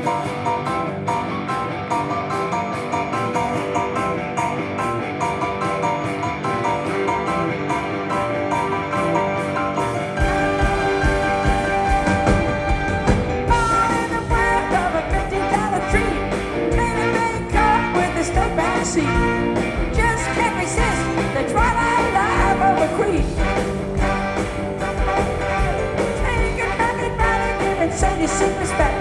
Just can't resist the twilight life of a creep. Take it back and giving Sadie secrets back.